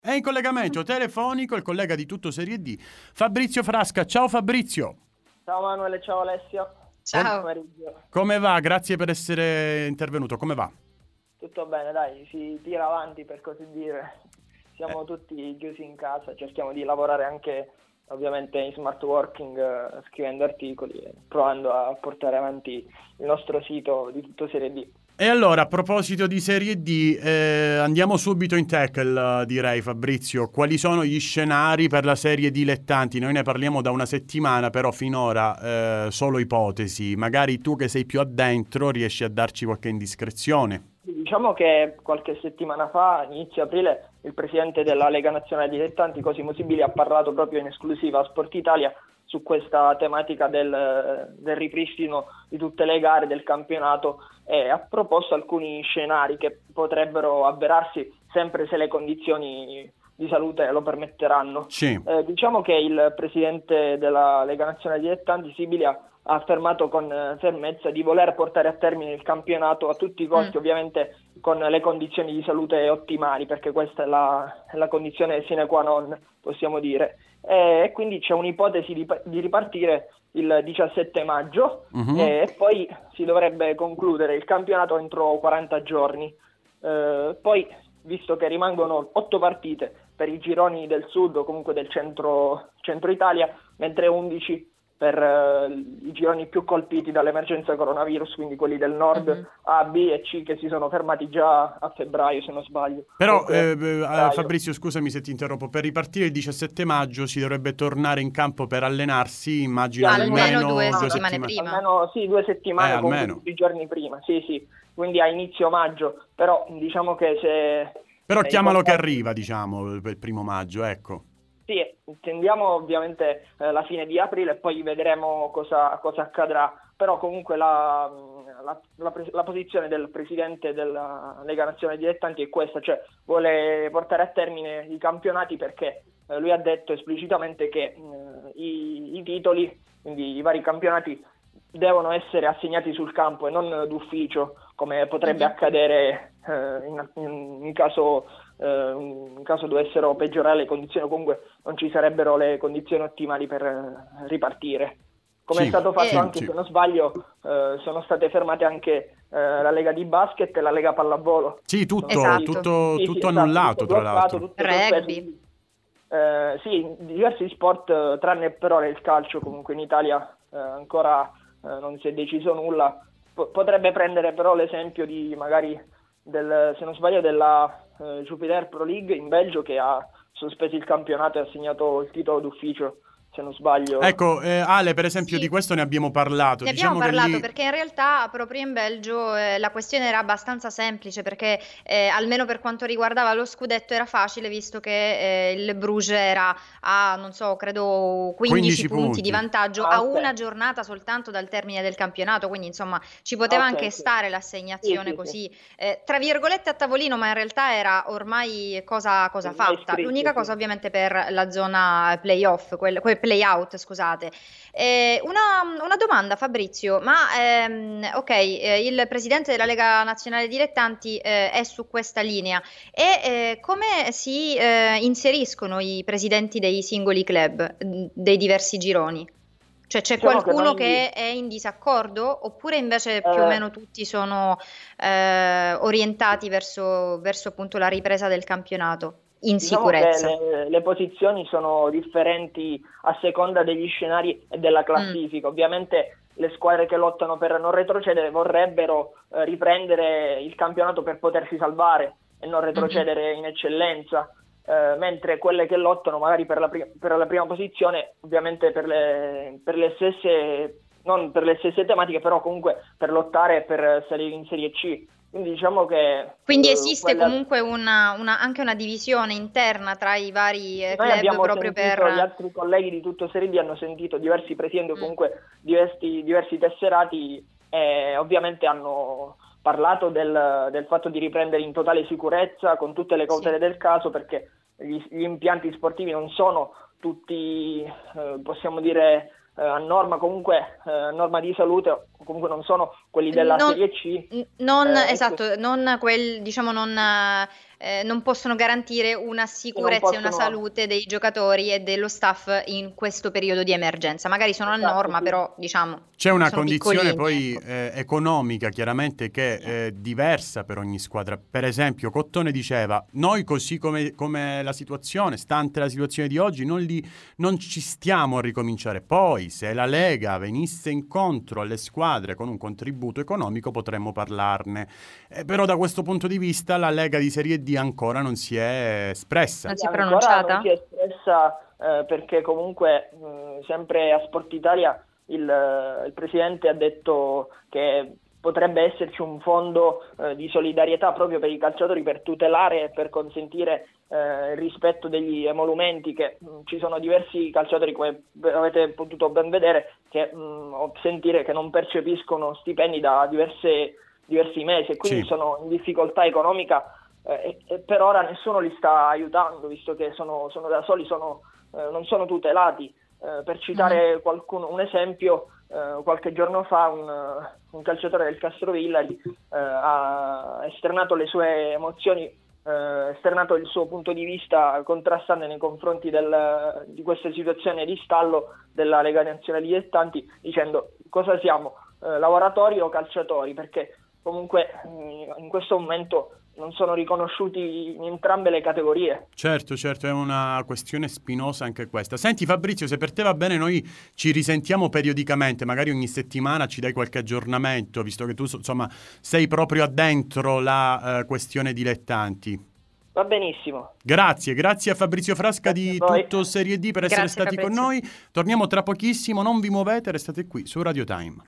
È in collegamento telefonico il collega di Tutto Serie D, Fabrizio Frasca. Ciao Fabrizio. Ciao Manuele, ciao Alessio. Buon Ciao. pomeriggio. Come va? Grazie per essere intervenuto. Come va? Tutto bene, dai, si tira avanti per così dire. Eh, Siamo tutti chiusi in casa, cerchiamo di lavorare anche ovviamente in smart working, scrivendo articoli e provando a portare avanti il nostro sito di Tutto Serie D. E allora, a proposito di Serie D, andiamo subito in tackle, direi Fabrizio. Quali sono gli scenari per la serie dilettanti? Noi ne parliamo da una settimana, però finora solo ipotesi. Magari tu che sei più addentro riesci a darci qualche indiscrezione. Diciamo che qualche settimana fa, inizio aprile, il presidente della Lega Nazionale Dilettanti, Cosimo Sibili, ha parlato proprio in esclusiva a Sport Italia su questa tematica del ripristino di tutte le gare del campionato e ha proposto alcuni scenari che potrebbero avverarsi sempre se le condizioni di salute lo permetteranno. Sì. Diciamo che il presidente della Lega Nazionale Dilettanti, Sibili, ha affermato con fermezza di voler portare a termine il campionato a tutti i costi, ovviamente con le condizioni di salute ottimali, perché questa è la condizione sine qua non, possiamo dire. E quindi c'è un'ipotesi di ripartire il 17 maggio e poi si dovrebbe concludere il campionato entro 40 giorni. Poi, visto che rimangono 8 partite per i gironi del sud o comunque del centro Italia, mentre 11 per i gironi più colpiti dall'emergenza coronavirus, quindi quelli del nord A, B e C, che si sono fermati già a febbraio, se non sbaglio. Però Febbraio. Fabrizio, scusami se ti interrompo, per ripartire il 17 maggio si dovrebbe tornare in campo per allenarsi, immagino Sì, Almeno almeno due due settimane settimane. prima. almeno sì, 2 settimane, comunque Almeno. tutti i giorni prima, sì, sì, quindi a inizio maggio, però diciamo che se Però i chiamalo che contatti. arriva, diciamo, per il primo maggio, ecco. Sì, intendiamo ovviamente la fine di aprile e poi vedremo cosa accadrà, però comunque la posizione del presidente della Lega Nazionale Dilettanti è questa, cioè vuole portare a termine i campionati perché lui ha detto esplicitamente che i titoli, quindi i vari campionati, devono essere assegnati sul campo e non d'ufficio, come potrebbe accadere in caso dovessero peggiorare le condizioni o comunque non ci sarebbero le condizioni ottimali per ripartire. Come è Sì, stato fatto sì, anche, sì. se non sbaglio, sono state fermate anche la Lega di basket e la Lega pallavolo. Sì, Sono tutto, stati, Esatto. tutto, sì, sì, tutto esatto, annullato, tutto tra bloccato, l'altro. tutto sospeso. Rugby. Quindi, sì, in diversi sport, tranne però nel calcio, comunque in Italia ancora non si è deciso nulla. Potrebbe prendere però l'esempio di magari se non sbaglio, della Jupiler Pro League in Belgio, che ha sospeso il campionato e ha assegnato il titolo d'ufficio, se non sbaglio. Ecco, Ale, per esempio, di Sì, questo ne abbiamo parlato. ne abbiamo Diciamo che parlato lì. perché in realtà proprio in Belgio la questione era abbastanza semplice perché almeno per quanto riguardava lo scudetto era facile visto che il Bruges era a, non so, credo 15 15 punti di punti. vantaggio Ah, a ok, una giornata soltanto dal termine del campionato, quindi insomma ci poteva ok, anche sì. stare Sì, l'assegnazione sì, sì. così, tra virgolette a tavolino, ma in realtà era ormai cosa Ormai fatta. scritto, L'unica sì. cosa ovviamente per la zona playoff, quel play-out, scusate. Una domanda, Fabrizio, ma ok, il presidente della Lega Nazionale Dilettanti è su questa linea e come si inseriscono i presidenti dei singoli club, dei diversi gironi? Cioè c'è Diciamo che qualcuno noi che è in disaccordo oppure invece più o eh, meno tutti sono orientati verso appunto la ripresa del campionato in diciamo che sicurezza? le posizioni sono differenti a seconda degli scenari e della Mm, classifica. Ovviamente le squadre che lottano per non retrocedere vorrebbero riprendere il campionato per potersi salvare e non mhm. retrocedere in eccellenza, mentre quelle che lottano magari per la prima posizione, ovviamente per le stesse, non per le stesse tematiche, però comunque per lottare e per salire in Serie C. Quindi diciamo che Quindi esiste quella. comunque anche una divisione interna tra i vari Noi club abbiamo proprio per... sentito, gli altri colleghi di Tutto Serie D hanno sentito diversi presidenti o Mm, comunque diversi tesserati e ovviamente hanno parlato del fatto di riprendere in totale sicurezza con tutte le sì. cautele del caso, perché gli impianti sportivi non sono tutti, possiamo dire, a norma, comunque a norma di salute, o comunque non sono quelli della Non, Serie C. non, E esatto, non quel, diciamo, non non possono garantire una sicurezza e una salute dei giocatori e dello staff in questo periodo di emergenza. Magari sono a norma, sì. però diciamo c'è una sono condizione piccolini, poi ecco. economica chiaramente che è diversa per ogni squadra. Per esempio Cottone diceva: noi così come la situazione, stante la situazione di oggi, non ci stiamo a ricominciare. Poi se la Lega venisse incontro alle squadre con un contributo economico potremmo parlarne. Però da questo punto di vista la Lega di Serie D ancora non si è espressa. Non si è Ancora pronunciata? non si è espressa perché comunque sempre a Sport Italia il presidente ha detto che potrebbe esserci un fondo di solidarietà proprio per i calciatori, per tutelare e per consentire il rispetto degli emolumenti, che ci sono diversi calciatori, come avete potuto ben vedere, che sentire che non percepiscono stipendi da diversi mesi e quindi Sì. sono in difficoltà economica. E per ora nessuno li sta aiutando, visto che sono da soli, non sono tutelati. Per citare un esempio, qualche giorno fa un calciatore del Castrovillari ha esternato le sue emozioni, esternato il suo punto di vista contrastante nei confronti di questa situazione di stallo della Lega Nazionale Dilettanti, dicendo: cosa siamo, lavoratori o calciatori? Perché comunque in questo momento non sono riconosciuti in entrambe le categorie. Certo, è una questione spinosa anche questa. Senti Fabrizio, se per te va bene noi ci risentiamo periodicamente, magari ogni settimana ci dai qualche aggiornamento, visto che tu insomma sei proprio addentro la questione dilettanti. Va benissimo. Grazie a Fabrizio Frasca di Tutto Serie D per essere Grazie, stati con Fabrizio. noi. Torniamo tra pochissimo, non vi muovete, restate qui su Radio Time.